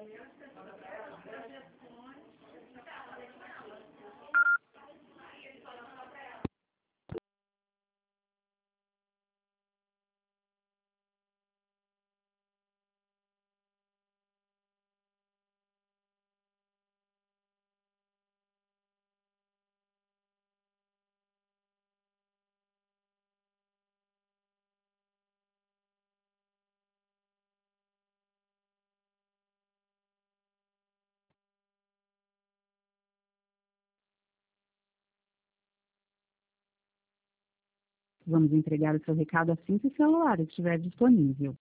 Vamos entregar o seu recado assim que o celular estiver disponível.